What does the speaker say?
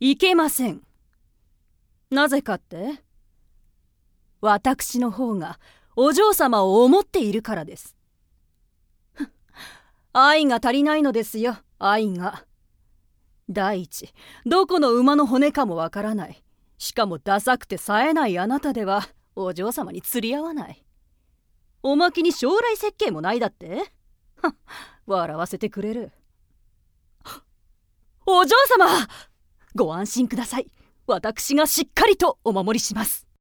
いけません。なぜかって？私の方がお嬢様を思っているからです。愛が足りないのですよ、愛が。第一、どこの馬の骨かもわからない。しかもダサくて冴えないあなたではお嬢様に釣り合わない。おまけに将来設計もないだって？笑わせてくれる。お嬢様、ご安心ください。私がしっかりとお守りします。